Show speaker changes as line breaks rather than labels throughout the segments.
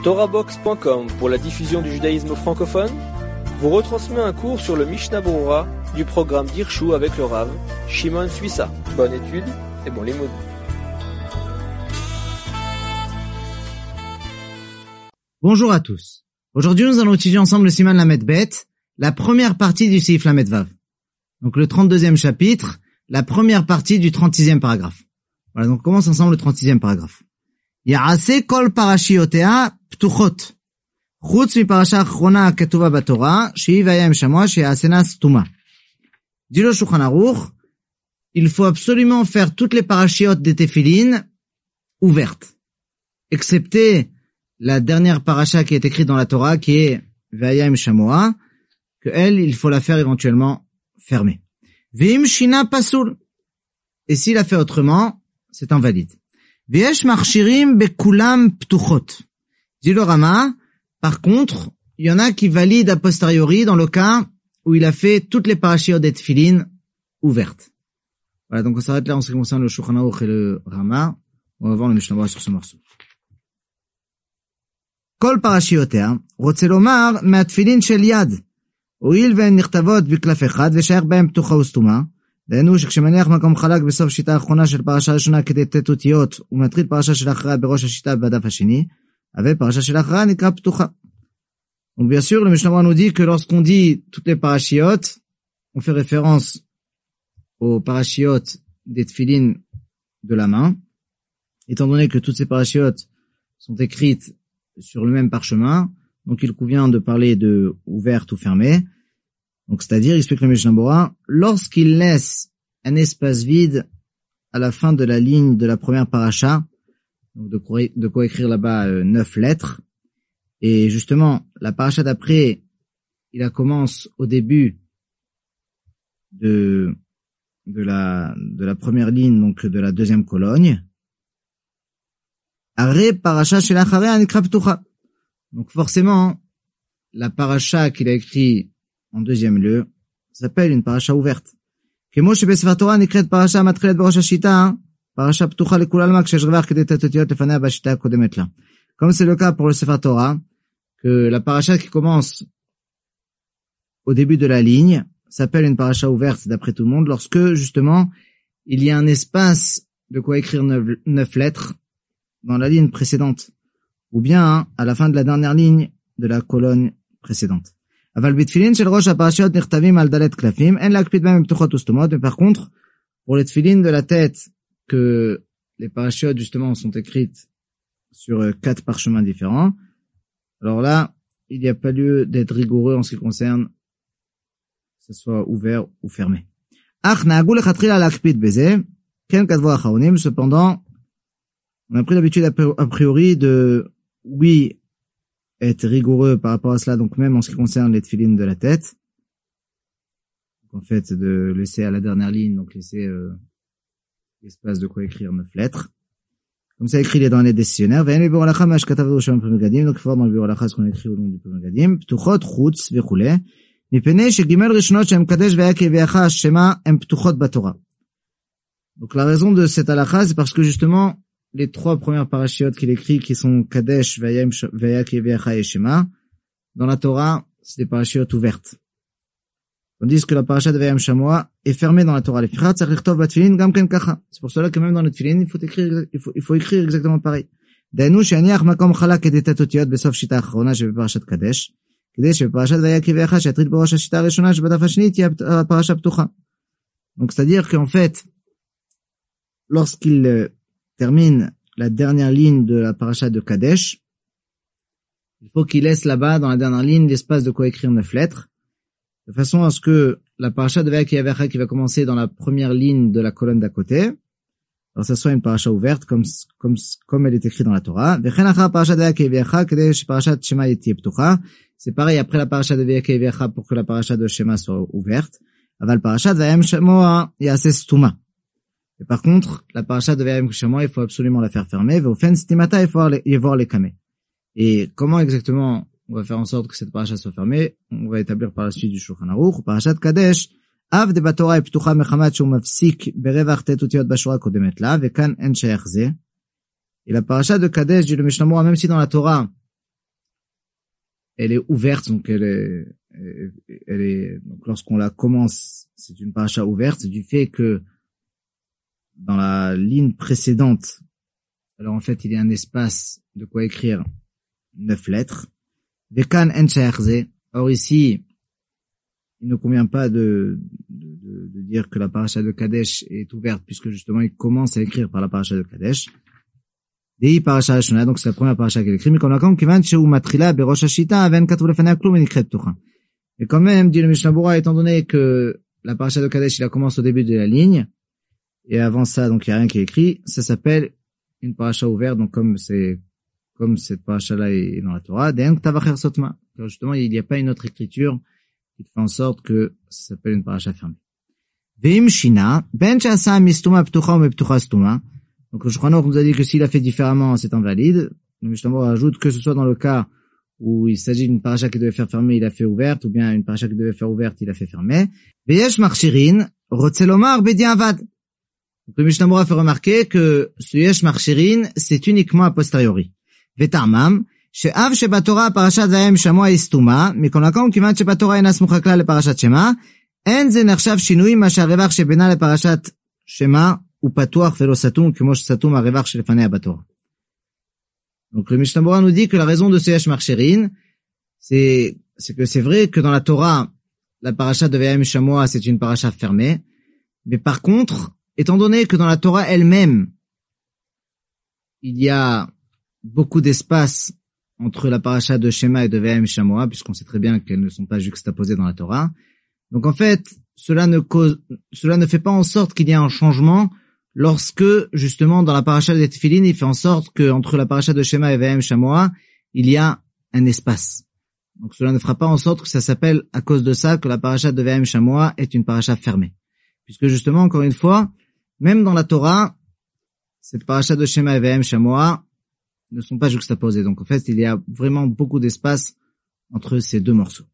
TorahBox.com pour la diffusion du judaïsme francophone vous retransmet un cours sur le Mishnah Berurah du programme d'Irshu avec le Rav Shimon Suissa. Bonne étude et bon limoud.
Bonjour à tous. Aujourd'hui, nous allons étudier ensemble le Siman Lamed Bet, la première partie du Seif Lamed Vav. Donc le 32e chapitre, la première partie du 36e paragraphe. Voilà, donc on commence ensemble le 36e paragraphe. Ya'ase kol parashiotea ptuchot. Chutz mi parasha achrona ketuva batorah, shehi vayem shamoa she'asena stuma. Dit le Shulchan Aruch, il faut absolument faire toutes les parachiotes des téphilines ouvertes, excepté la dernière paracha qui est écrite dans la Torah, qui est vayem shamoa, que elle, il faut la faire éventuellement fermée. Ve'im shina pasul. Et s'il a fait autrement, c'est invalide. V'yesh marchirim bekulam ptuchot. Dit le Rama, par contre, il y en a qui valident a posteriori dans le cas où il a fait toutes les parachiotes des tefilines ouvertes. Voilà, donc on s'arrête là en ce qui concerne le Shulchan Aruch et le Rama. On va voir le Mishnah Berurah sur ce morceau. Kol parashiotea, רוצה לומר מהתפילין של יד, הואיל והן נכתבות בקלף אחד ושייך בהם פתוחה וסתומה, דהיינו שכשמניח מקום חלק בסוף שיטה האחרונה של פרשה ראשונה כדי תת אותיות ומטריד פרשה של אחריה בראש השיטה בדף השני, אבל פרשה של אחריה נקרא פתוחה. Donc bien sûr, le Mishnah Berurah nous dit que lorsqu'on dit toutes les parachiotes, on fait référence aux parachiotes des tefilines de la main, étant donné que toutes ces parachiotes sont écrites sur le même parchemin, donc il convient de parler de ouverte ou fermée. Donc c'est-à-dire, explique le Mishnah Berurah, lorsqu'il laisse un espace vide à la fin de la ligne de la première paracha, donc de quoi écrire là-bas 9 lettres, et justement la paracha d'après, il la commence au début de la première ligne, donc de la deuxième colonne. Arre paracha shel achareh nikra ptucha. Donc forcément, la paracha qu'il a écrit en deuxième lieu s'appelle une paracha ouverte. Kemo shebesefer Torah nikret paracha matchilet b'rosh hashita, paracha ptucha lekul alma kshesh revach kedei tet otiyot lefanea b'hashita hakodemet la. Comme c'est le cas pour le Sefer Torah, que la paracha qui commence au début de la ligne s'appelle une paracha ouverte d'après tout le monde lorsque justement il y a un espace de quoi écrire 9 lettres dans la ligne précédente, ou bien à la fin de la dernière ligne de la colonne précédente. Mais par contre, pour les tefilines de la tête, que les parachiotes justement sont écrites sur 4 parchemins différents, alors là, il n'y a pas lieu d'être rigoureux en ce qui concerne que ce soit ouvert ou fermé. Cependant, on a pris l'habitude a priori de, oui, être rigoureux par rapport à cela, donc même en ce qui concerne les tefilines de la tête. Donc, en fait, de laisser à la dernière ligne, donc laisser l'espace de quoi écrire 9 lettres. Comme ça écrit dans les décisionnaires. Donc il faut voir dans le Biur Halacha ce qu'on a écrit au nom du Pur Megadim. Ptuchot, chutz, vechule. Mipnei shegimel rishonot shem kadesh ve'yakev ve'acha shema em ptuchot batorah. Donc la raison de cette halakha, c'est parce que justement, les 3 premières parachiotes qu'il écrit, qui sont Kadesh, Vayakev, Ve'acha et Shema, dans la Torah, c'est des parachiotes ouvertes. Tandis que la paracha de Vayem Shamoa est fermée dans la Torah. C'est pour cela que même dans le tefilin, il faut écrire exactement pareil. Dainu she'aniach makom chalak et tet otiyot besof shita achrona shebeparashat Kadesh, kidei shebeparashat Vayakev Ve'acha she'atrit b'rosh hashita harishona shebadaf hasheni tiyeh parasha ptucha. Donc c'est-à-dire qu'en fait, lorsqu'il termine la dernière ligne de la paracha de Kadesh, il faut qu'il laisse là-bas, dans la dernière ligne, l'espace de quoi écrire 9 lettres, de façon à ce que la paracha de Vayakev Ve'acha qui va commencer dans la première ligne de la colonne d'à côté, alors ça soit une paracha ouverte, comme elle est écrite dans la Torah. C'est pareil après la paracha de Vayakev Ve'acha pour que la paracha de Shema soit ouverte. Aval paracha de Vayem Shamoa ya'aseh stuma. Et par contre, la paracha de Vayem Shamoa, il faut absolument la faire fermer. Ve'ofen stimata, il faut y voir les kameh. Et comment exactement on va faire en sorte que cette paracha soit fermée? On va établir par la suite du Shulchan Aruch. Parashat Kadesh, av de batorah est ptucha mechamat shou mafsik berevach tet utiyot bashora kodemet la, vekan en shayach ze. Et la paracha de Kadesh, dit le Mishnah Berurah, même si dans la Torah, elle est ouverte, donc elle est, donc lorsqu'on la commence, c'est une paracha ouverte, du fait que dans la ligne précédente, alors en fait, il y a un espace de quoi écrire 9 lettres. Vekan en she'achze. Or ici, il ne convient pas de dire que la paracha de Kadesh est ouverte, puisque justement, il commence à écrire par la paracha de Kadesh. Dei paracha rishona, donc c'est la première paracha qu'il écrit, mais comme la comme kivan shehu matrila berosh hashita aven katuv lefanei klum venikret ptucha. Mais quand même, dit le Mishnah Berurah, étant donné que la paracha de Kadesh, il commence au début de la ligne, et avant ça, donc il n'y a rien qui est écrit, ça s'appelle une paracha ouverte, donc comme cette paracha-là est dans la Torah, de'en tavacher sotma. Alors justement, il n'y a pas une autre écriture qui fait en sorte que ça s'appelle une paracha fermée. Ve'im shina, ben she'asa mistuma ptucha ou meptucha stuma. Donc le Shulchan Aruch nous a dit que s'il a fait différemment, c'est invalide. Le Mishnah Berurah ajoute que ce soit dans le cas où il s'agit d'une paracha qui devait faire fermée, il a fait ouverte, ou bien une paracha qui devait faire ouverte, il a fait fermée. Ve'yesh marchirin, rotze lomar bediavad. Donc le Mishnah Berurah fait remarquer que ce yesh marchirin, c'est uniquement a posteriori. Ve'tarmam, she'av shebatorah parashat vayem shamoa istuma, mikol makom kivan shebatorah ena smucha klal leparashat shema, en ze nershav shinui ma she'arevach shebena leparashat shema, ou patuach velo satum, que mosh satum arevach shelefanei abatorah. Donc le Mishnah Berurah nous dit que la raison de ce yesh marchirin, c'est que c'est vrai que dans la Torah, la paracha de vayem shamoa, c'est une paracha fermée, mais par contre, étant donné que dans la Torah elle-même, il y a beaucoup d'espace entre la paracha de Shema et de Vayem Shamoa, puisqu'on sait très bien qu'elles ne sont pas juxtaposées dans la Torah. Donc en fait, cela ne fait pas en sorte qu'il y ait un changement lorsque, justement, dans la paracha des Tefillin, il fait en sorte que entre la paracha de Shema et Vayem Shamoa, il y a un espace. Donc cela ne fera pas en sorte que ça s'appelle, à cause de ça, que la paracha de Vayem Shamoa est une paracha fermée. Puisque justement, encore une fois, même dans la Torah, cette paracha de Shema et Vayem Shamoa ne sont pas juxtaposés. Donc en fait, il y a vraiment beaucoup d'espace entre ces deux morceaux.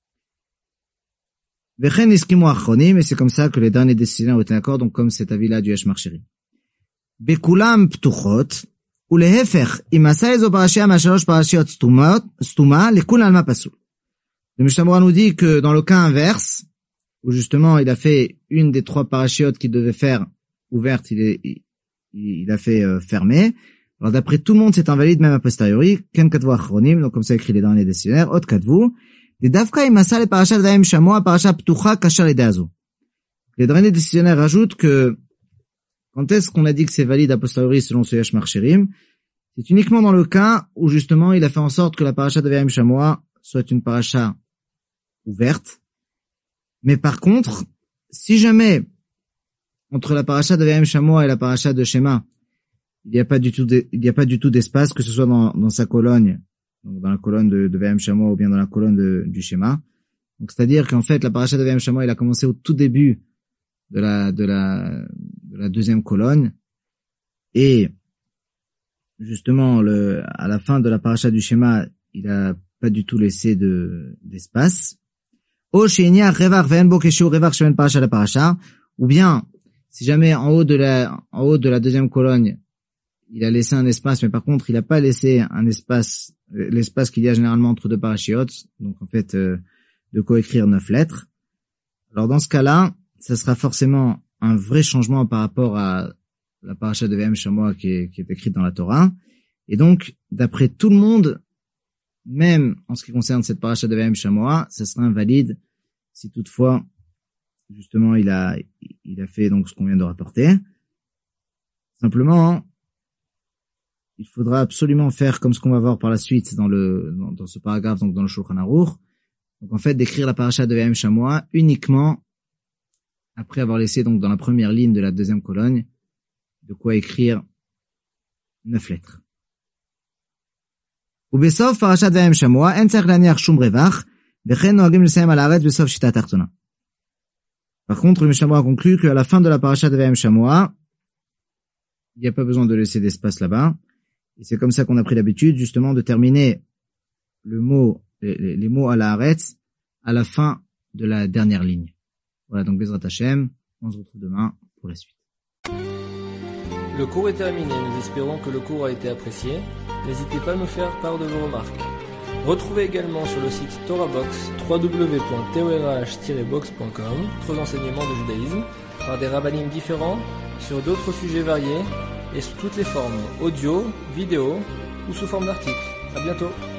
Vechen iskimu achronim, et c'est comme ça que les derniers décisionnaires ont été d'accord, donc comme cet avis-là du yesh marchirin. Bekulam ptuchot, ou lehefech, im asa ezo parashia mashalosh parashiot stuma, lekul alma pasul. Le Mishnah Berurah nous dit que dans le cas inverse, où justement il a fait une des 3 parachiotes qu'il devait faire ouverte, il a fait fermée. Alors d'après tout le monde, c'est invalide même a posteriori. Ken katvu achronim, donc comme ça écrit les derniers décisionnaires. Ot katvu, de davka imasa le parashat vayem shamoa parasha ptucha kasher ledazo. Les derniers décisionnaires rajoutent que quand est-ce qu'on a dit que c'est valide a posteriori selon ce yesh marchirim, c'est uniquement dans le cas où justement il a fait en sorte que la parasha de vayem shamoa soit une parasha ouverte. Mais par contre, si jamais entre la paracha de Vayem Shamoa et la paracha de Shema, il n'y a pas du tout d'espace, que ce soit dans sa colonne, donc dans la colonne de Vayem Shamoa ou bien dans la colonne du Shema. Donc c'est-à-dire qu'en fait la paracha de Vayem Shamoa, il a commencé au tout début de la deuxième colonne, et justement à la fin de la paracha du Shema, il a pas du tout laissé d'espace. Ou bien, si jamais en haut de la deuxième colonne, il a laissé un espace, mais par contre, il n'a pas laissé un espace, l'espace qu'il y a généralement entre 2 parachiotes, donc en fait, de quoi écrire 9 lettres. Alors dans ce cas-là, ça sera forcément un vrai changement par rapport à la paracha de Vayem Shamoa qui est écrite dans la Torah. Et donc, d'après tout le monde, même en ce qui concerne cette paracha de Vayem Shamoa, ça sera invalide si toutefois, justement, il a fait donc ce qu'on vient de rapporter. Simplement, il faudra absolument faire comme ce qu'on va voir par la suite dans ce paragraphe, donc dans le Shulchan Aruch. Donc en fait, d'écrire la paracha de Vayem Shamoa uniquement après avoir laissé donc dans la première ligne de la deuxième colonne de quoi écrire 9 lettres. ובסוף פרשת וים שמוע אין צריך להניח שום רווח, וכן נוהגים לסיים על הארץ בסוף שיטה התחתונה. Par contre, le Mishnah Berurah conclut qu'à la fin de la paracha de Vayem Shamoa, il n'y a pas besoin de laisser d'espace là-bas. Et c'est comme ça qu'on a pris l'habitude, justement, de terminer les mots à la Haaretz à la fin de la dernière ligne. Voilà, donc Bezrat Hashem, on se retrouve demain pour la suite.
Le cours est terminé, nous espérons que le cours a été apprécié. N'hésitez pas à nous faire part de vos remarques. Retrouvez également sur le site TorahBox www.torah-box.com d'autres enseignements de judaïsme par des rabbinim différents sur d'autres sujets variés et sous toutes les formes, audio, vidéo ou sous forme d'articles. À bientôt.